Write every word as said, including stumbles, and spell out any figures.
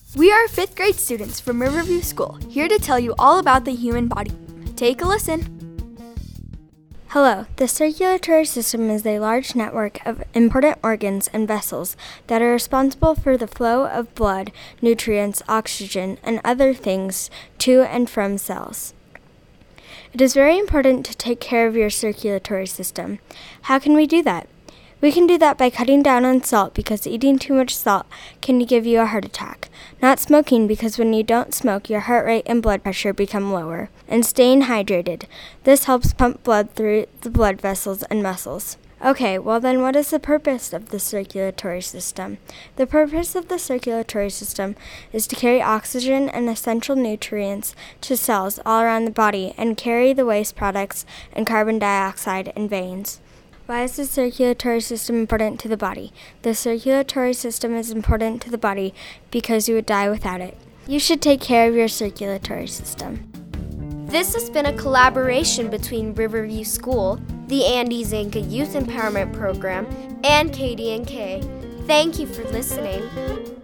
We are fifth grade students from Riverview School, here to tell you all about the human body. Take a listen. Hello. The circulatory system is a large network of important organs and vessels that are responsible for the flow of blood, nutrients, oxygen, and other things to and from cells. It is very important to take care of your circulatory system. How can we do that? We can do that by cutting down on salt, because eating too much salt can give you a heart attack. Not smoking, because when you don't smoke, your heart rate and blood pressure become lower. And staying hydrated. This helps pump blood through the blood vessels and muscles. Okay, well then what is the purpose of the circulatory system? The purpose of the circulatory system is to carry oxygen and essential nutrients to cells all around the body and carry the waste products and carbon dioxide in veins. Why is the circulatory system important to the body? The circulatory system is important to the body because you would die without it. You should take care of your circulatory system. This has been a collaboration between Riverview School, the Andy Zanka Youth Empowerment Program, and K D N K. Thank you for listening.